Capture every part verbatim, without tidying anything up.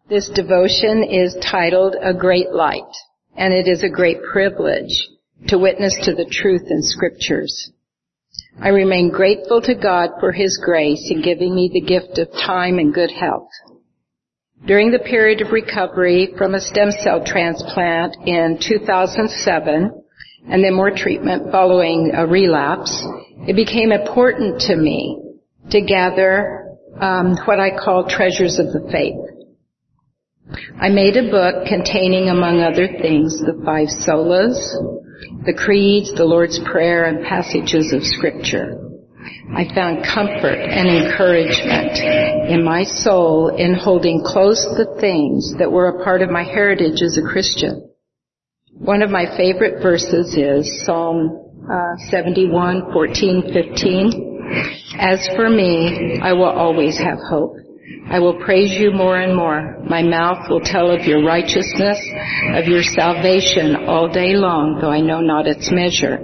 This devotion is titled A Great Light, and it is a great privilege to witness to the truth in Scriptures. I remain grateful to God for His grace in giving me the gift of time and good health. During the period of recovery from a stem cell transplant in two thousand seven, and then more treatment following a relapse, it became important to me to gather um, what I call treasures of the faith. I made a book containing, among other things, the five solas, the creeds, the Lord's Prayer, and passages of Scripture. I found comfort and encouragement in my soul in holding close the things that were a part of my heritage as a Christian. One of my favorite verses is Psalm uh, seventy-one, fourteen, fifteen. As for me, I will always have hope. I will praise you more and more. My mouth will tell of your righteousness, of your salvation all day long, though I know not its measure.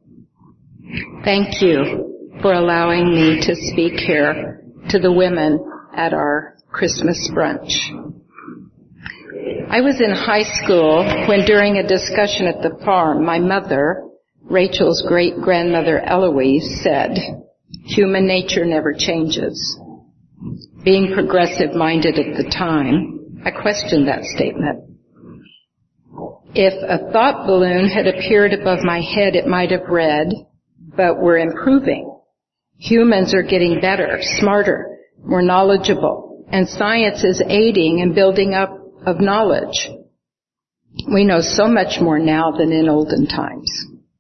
Thank you for allowing me to speak here to the women at our Christmas brunch. I was in high school when, during a discussion at the farm, my mother, Rachel's great-grandmother Eloise, said, "Human nature never changes." Being progressive-minded at the time, I questioned that statement. If a thought balloon had appeared above my head, it might have read, "But we're improving. Humans are getting better, smarter, more knowledgeable, and science is aiding in building up of knowledge. We know so much more now than in olden times."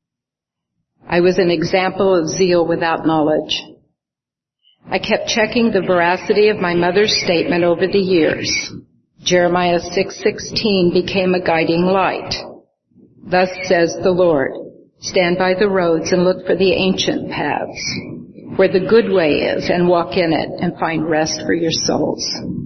I was an example of zeal without knowledge. I kept checking the veracity of my mother's statement over the years. Jeremiah six sixteen became a guiding light. Thus says the Lord, "Stand by the roads and look for the ancient paths, where the good way is, and walk in it and find rest for your souls."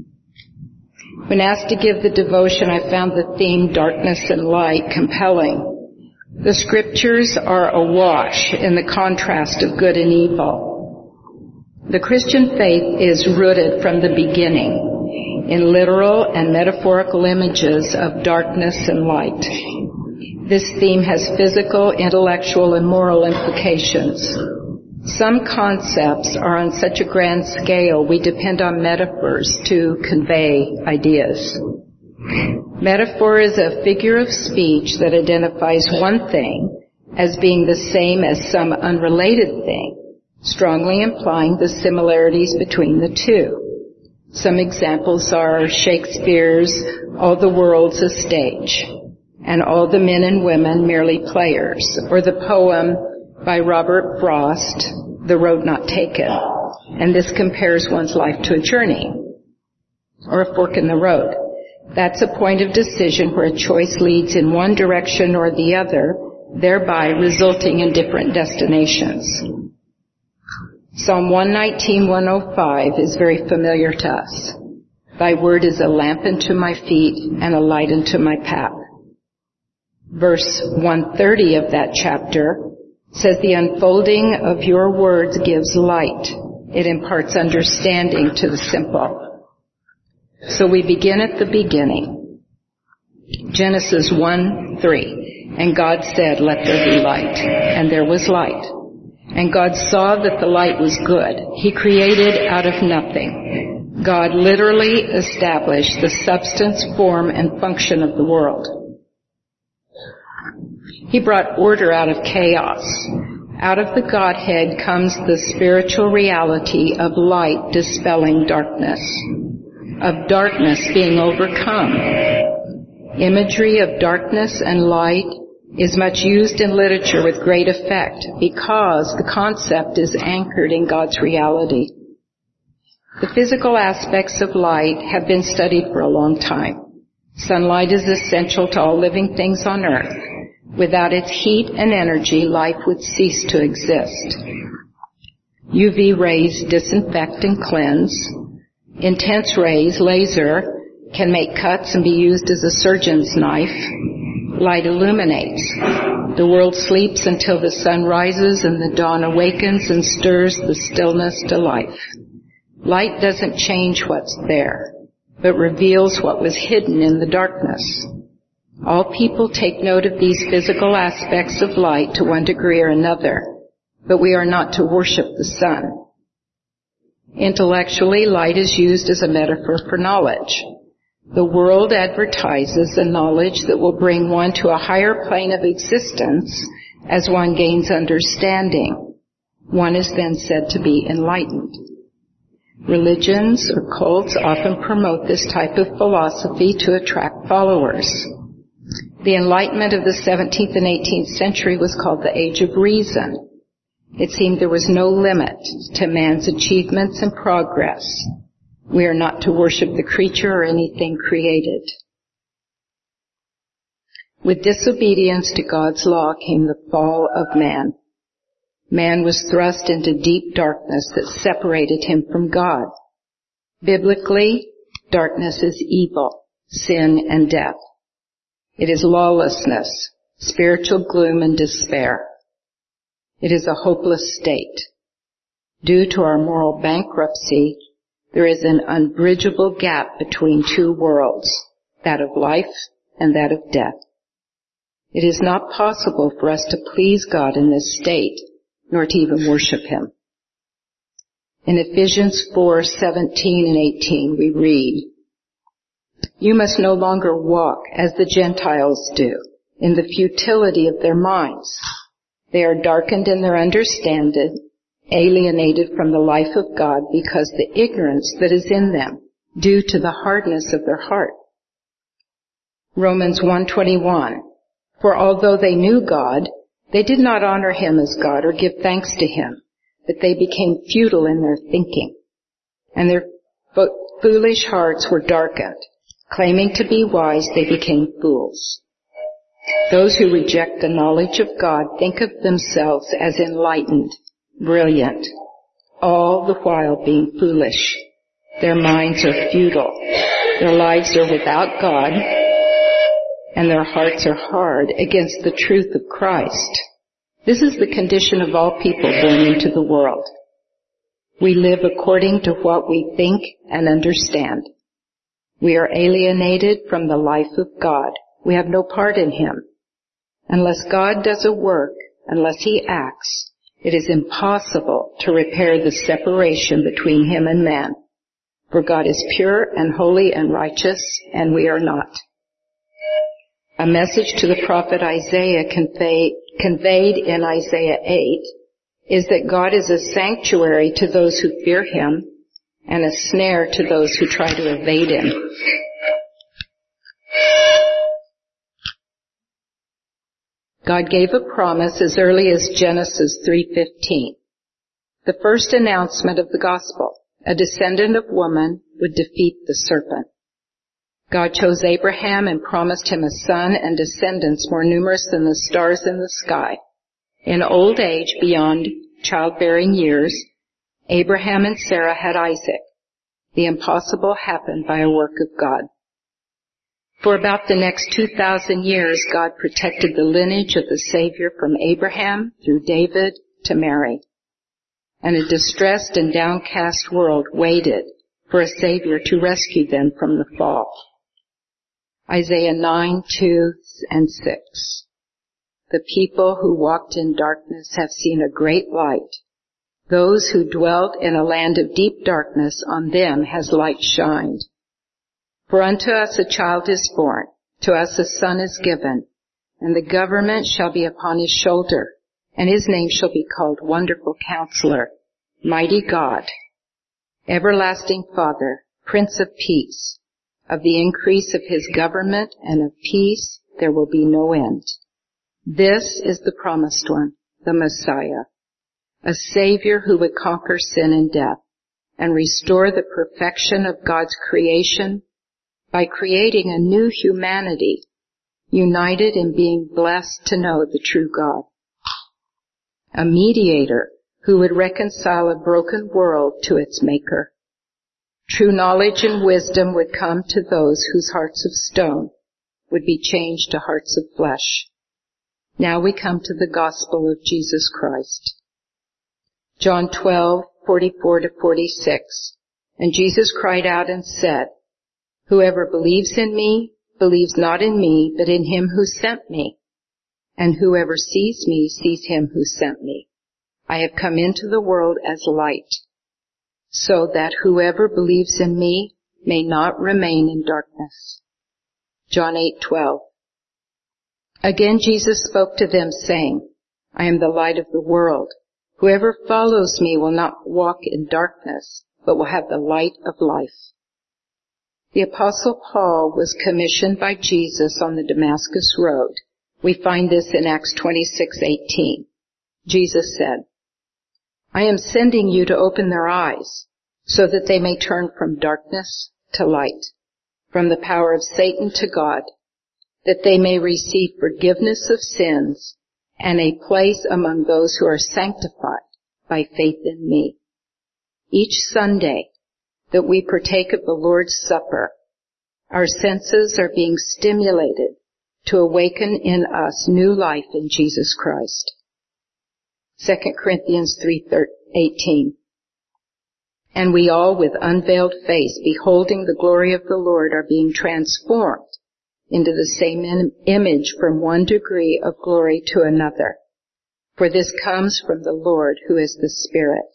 When asked to give the devotion, I found the theme darkness and light compelling. The Scriptures are awash in the contrast of good and evil. The Christian faith is rooted from the beginning in literal and metaphorical images of darkness and light. This theme has physical, intellectual, and moral implications. Some concepts are on such a grand scale we depend on metaphors to convey ideas. Metaphor is a figure of speech that identifies one thing as being the same as some unrelated thing, strongly implying the similarities between the two. Some examples are Shakespeare's "All the world's a stage," and "All the men and women merely players," or the poem by Robert Frost, "The Road Not Taken," and this compares one's life to a journey, or a fork in the road. That's a point of decision where a choice leads in one direction or the other, thereby resulting in different destinations. Psalm one nineteen, one oh five is very familiar to us. "Thy word is a lamp unto my feet and a light unto my path." Verse one thirty of that chapter says, "The unfolding of your words gives light. It imparts understanding to the simple." So we begin at the beginning. Genesis one three. "And God said, let there be light. And there was light. And God saw that the light was good." He created out of nothing. God literally established the substance, form, and function of the world. He brought order out of chaos. Out of the Godhead comes the spiritual reality of light dispelling darkness, of darkness being overcome. Imagery of darkness and light is much used in literature with great effect because the concept is anchored in God's reality. The physical aspects of light have been studied for a long time. Sunlight is essential to all living things on earth. Without its heat and energy, life would cease to exist. U V rays disinfect and cleanse. Intense rays, laser, can make cuts and be used as a surgeon's knife. Light illuminates. The world sleeps until the sun rises and the dawn awakens and stirs the stillness to life. Light doesn't change what's there. but reveals what was hidden in the darkness. All people take note of these physical aspects of light to one degree or another, but we are not to worship the sun. Intellectually, light is used as a metaphor for knowledge. The world advertises a knowledge that will bring one to a higher plane of existence as one gains understanding. One is then said to be enlightened. Religions or cults often promote this type of philosophy to attract followers. The Enlightenment of the seventeenth and eighteenth century was called the Age of Reason. It seemed there was no limit to man's achievements and progress. We are not to worship the creature or anything created. With disobedience to God's law came the fall of man. Man was thrust into deep darkness that separated him from God. Biblically, darkness is evil, sin, and death. It is lawlessness, spiritual gloom and despair. It is a hopeless state. Due to our moral bankruptcy, there is an unbridgeable gap between two worlds, that of life and that of death. It is not possible for us to please God in this state, nor to even worship Him. In Ephesians four seventeen and eighteen we read, "You must no longer walk as the Gentiles do, in the futility of their minds. They are darkened in their understanding, alienated from the life of God because the ignorance that is in them, due to the hardness of their heart." Romans one twenty-one, "For although they knew God, they did not honor Him as God or give thanks to Him, but they became futile in their thinking, and their foolish hearts were darkened. Claiming to be wise, they became fools." Those who reject the knowledge of God think of themselves as enlightened, brilliant, all the while being foolish. Their minds are futile. Their lives are without God, and their hearts are hard against the truth of Christ. This is the condition of all people born into the world. We live according to what we think and understand. We are alienated from the life of God. We have no part in Him. Unless God does a work, unless He acts, it is impossible to repair the separation between Him and man. For God is pure and holy and righteous, and we are not. A message to the prophet Isaiah convey, conveyed in Isaiah eight is that God is a sanctuary to those who fear Him and a snare to those who try to evade Him. God gave a promise as early as Genesis three fifteen. The first announcement of the gospel, a descendant of woman would defeat the serpent. God chose Abraham and promised him a son and descendants more numerous than the stars in the sky. In old age, beyond childbearing years, Abraham and Sarah had Isaac. The impossible happened by a work of God. For about the next two thousand years, God protected the lineage of the Savior from Abraham through David to Mary. And a distressed and downcast world waited for a Savior to rescue them from the fall. Isaiah nine, two and six. The people who walked in darkness have seen a great light. Those who dwelt in a land of deep darkness, on them has light shined. For unto us a child is born, to us a son is given, and the government shall be upon his shoulder, and his name shall be called Wonderful Counselor, Mighty God, Everlasting Father, Prince of Peace. Of the increase of his government and of peace there will be no end. This is the promised one, the Messiah, a Savior who would conquer sin and death and restore the perfection of God's creation by creating a new humanity, united in being blessed to know the true God. A mediator who would reconcile a broken world to its Maker. True knowledge and wisdom would come to those whose hearts of stone would be changed to hearts of flesh. Now we come to the gospel of Jesus Christ. John twelve, forty-four to forty-six. And Jesus cried out and said, Whoever believes in me believes not in me, but in him who sent me. And whoever sees me sees him who sent me. I have come into the world as light, so that whoever believes in me may not remain in darkness. John eight twelve. Again Jesus spoke to them, saying, I am the light of the world. Whoever follows me will not walk in darkness, but will have the light of life. The Apostle Paul was commissioned by Jesus on the Damascus Road. We find this in Acts twenty-six eighteen. Jesus said, I am sending you to open their eyes, so that they may turn from darkness to light, from the power of Satan to God, that they may receive forgiveness of sins and a place among those who are sanctified by faith in me. Each Sunday that we partake of the Lord's Supper, our senses are being stimulated to awaken in us new life in Jesus Christ. Second Corinthians three eighteen. And we all with unveiled face, beholding the glory of the Lord, are being transformed into the same image from one degree of glory to another. For this comes from the Lord, who is the Spirit.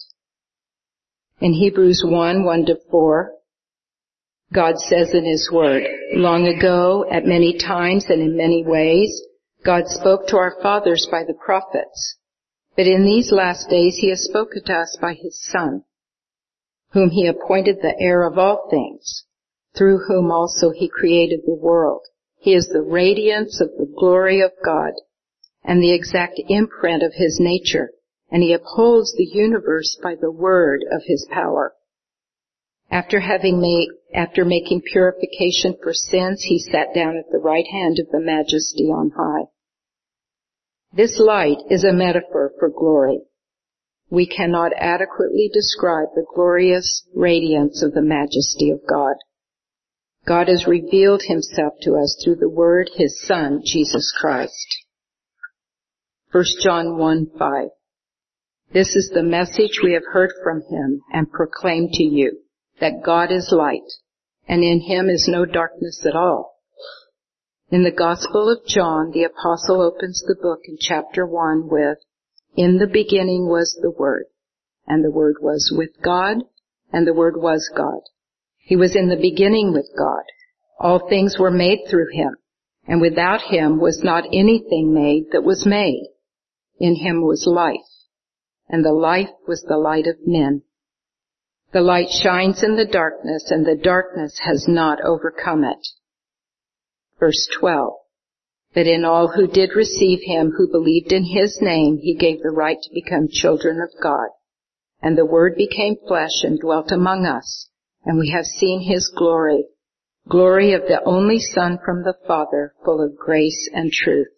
In Hebrews one one to four, God says in His Word, long ago, at many times and in many ways, God spoke to our fathers by the prophets. But in these last days He has spoken to us by His Son, whom He appointed the heir of all things, through whom also He created the world. He is the radiance of the glory of God and the exact imprint of His nature, and He upholds the universe by the word of His power. After having made, after making purification for sins, He sat down at the right hand of the Majesty on high. This light is a metaphor for glory. We cannot adequately describe the glorious radiance of the majesty of God. God has revealed Himself to us through the Word, His Son, Jesus Christ. First John one five. This is the message we have heard from Him and proclaimed to you, that God is light, and in Him is no darkness at all. In the Gospel of John, the Apostle opens the book in chapter one with, in the beginning was the Word, and the Word was with God, and the Word was God. He was in the beginning with God. All things were made through Him, and without Him was not anything made that was made. In Him was life, and the life was the light of men. The light shines in the darkness, and the darkness has not overcome it. Verse twelve. That in all who did receive Him, who believed in His name, He gave the right to become children of God. And the Word became flesh and dwelt among us, and we have seen His glory, glory of the only Son from the Father, full of grace and truth.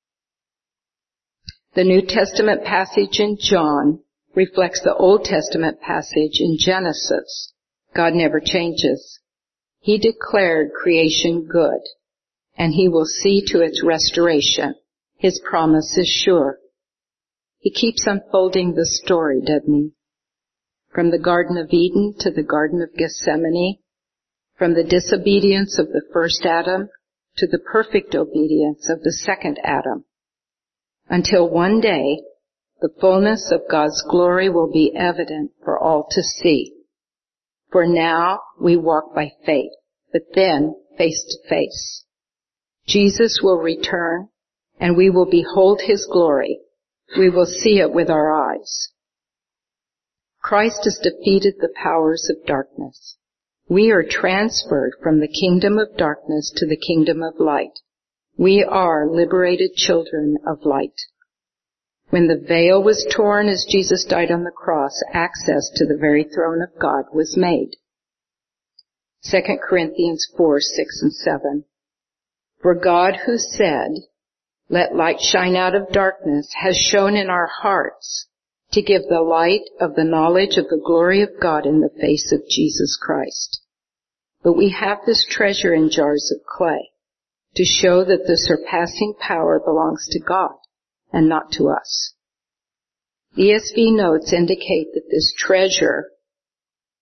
The New Testament passage in John reflects the Old Testament passage in Genesis. God never changes. He declared creation good, and He will see to its restoration. His promise is sure. He keeps unfolding the story, doesn't He? From the Garden of Eden to the Garden of Gethsemane, from the disobedience of the first Adam to the perfect obedience of the second Adam, until one day the fullness of God's glory will be evident for all to see. For now we walk by faith, but then face to face. Jesus will return, and we will behold His glory. We will see it with our eyes. Christ has defeated the powers of darkness. We are transferred from the kingdom of darkness to the kingdom of light. We are liberated children of light. When the veil was torn as Jesus died on the cross, access to the very throne of God was made. Second Corinthians four six and seven. For God, who said, let light shine out of darkness, has shone in our hearts to give the light of the knowledge of the glory of God in the face of Jesus Christ. But we have this treasure in jars of clay to show that the surpassing power belongs to God and not to us. E S V notes indicate that this treasure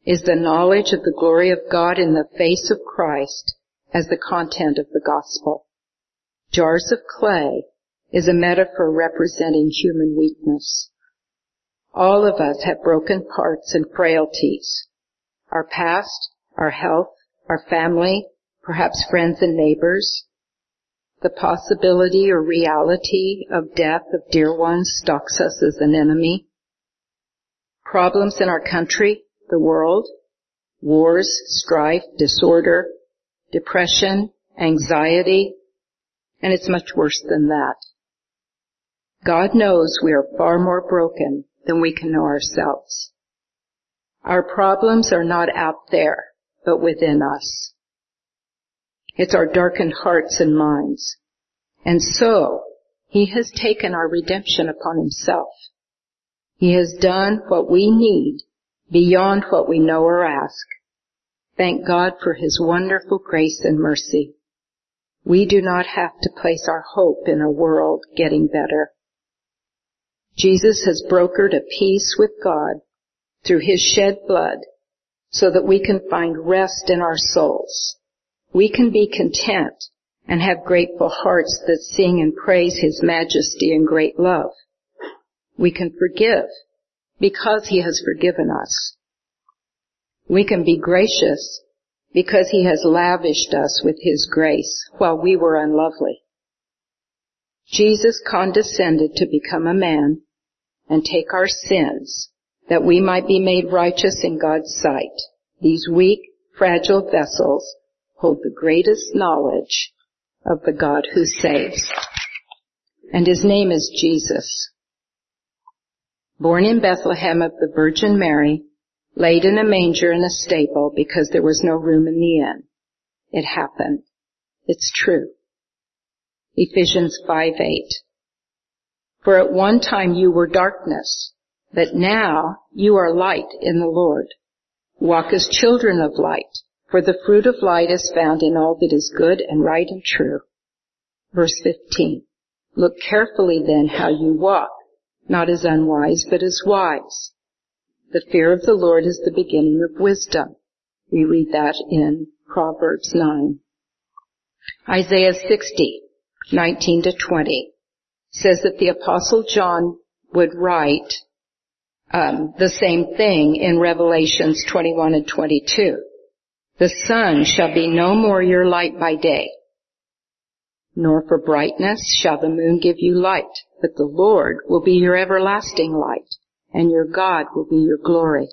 is the knowledge of the glory of God in the face of Christ as the content of the gospel. Jars of clay is a metaphor representing human weakness. All of us have broken parts and frailties. Our past, our health, our family, perhaps friends and neighbors. The possibility or reality of death of dear ones stalks us as an enemy. Problems in our country, the world, wars, strife, disorder, depression, anxiety, and it's much worse than that. God knows we are far more broken than we can know ourselves. Our problems are not out there, but within us. It's our darkened hearts and minds. And so, He has taken our redemption upon Himself. He has done what we need beyond what we know or ask. Thank God for His wonderful grace and mercy. We do not have to place our hope in a world getting better. Jesus has brokered a peace with God through His shed blood so that we can find rest in our souls. We can be content and have grateful hearts that sing and praise His majesty and great love. We can forgive because He has forgiven us. We can be gracious because He has lavished us with His grace while we were unlovely. Jesus condescended to become a man and take our sins that we might be made righteous in God's sight. These weak, fragile vessels hold the greatest knowledge of the God who saves. And His name is Jesus. Born in Bethlehem of the Virgin Mary, laid in a manger in a stable because there was no room in the inn. It happened. It's true. Ephesians five eight. For at one time you were darkness, but now you are light in the Lord. Walk as children of light, for the fruit of light is found in all that is good and right and true. Verse fifteen. Look carefully then how you walk, not as unwise, but as wise. The fear of the Lord is the beginning of wisdom. We read that in Proverbs nine. Isaiah sixty, nineteen to twenty says that the Apostle John would write um, the same thing in Revelations twenty-one and twenty-two. The sun shall be no more your light by day, nor for brightness shall the moon give you light, but the Lord will be your everlasting light, and your God will be your glory.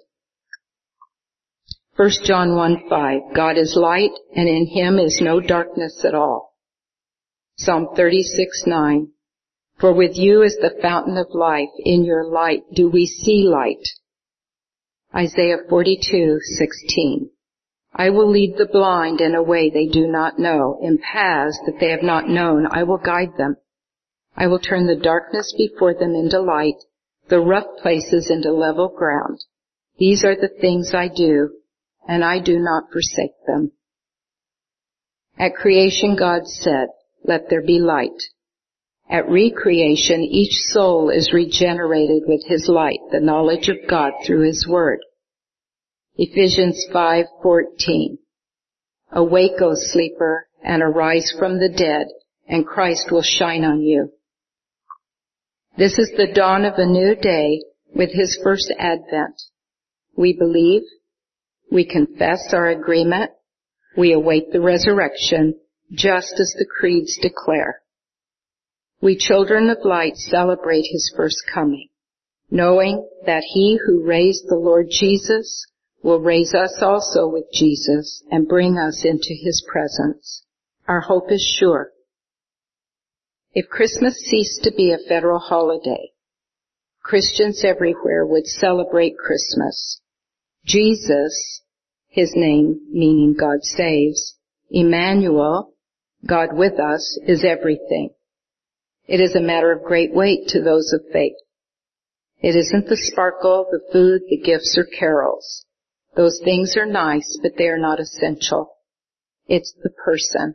First John one five, God is light, and in Him is no darkness at all. Psalm thirty-six nine, for with you is the fountain of life, in your light do we see light. Isaiah forty-two sixteen, I will lead the blind in a way they do not know, in paths that they have not known I will guide them. I will turn the darkness before them into light, the rough places into level ground. These are the things I do, and I do not forsake them. At creation God said, let there be light. At recreation each soul is regenerated with His light, the knowledge of God through His Word. Ephesians five fourteen, awake, O sleeper, and arise from the dead, and Christ will shine on you. This is the dawn of a new day with His first advent. We believe, we confess our agreement, we await the resurrection, just as the creeds declare. We children of light celebrate His first coming, knowing that He who raised the Lord Jesus will raise us also with Jesus and bring us into His presence. Our hope is sure. If Christmas ceased to be a federal holiday, Christians everywhere would celebrate Christmas. Jesus, His name meaning God saves, Emmanuel, God with us, is everything. It is a matter of great weight to those of faith. It isn't the sparkle, the food, the gifts, or carols. Those things are nice, but they are not essential. It's the person.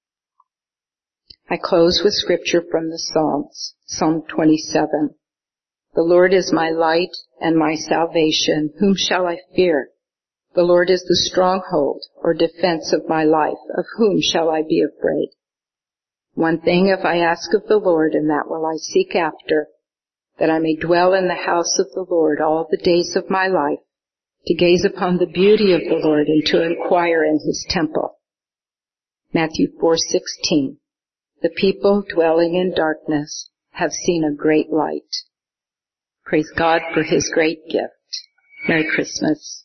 I close with scripture from the Psalms, Psalm twenty-seven. The Lord is my light and my salvation. Whom shall I fear? The Lord is the stronghold or defense of my life. Of whom shall I be afraid? One thing if I ask of the Lord, and that will I seek after, that I may dwell in the house of the Lord all the days of my life, to gaze upon the beauty of the Lord and to inquire in his temple. Matthew four sixteen. The people dwelling in darkness have seen a great light. Praise God for his great gift. Merry Christmas.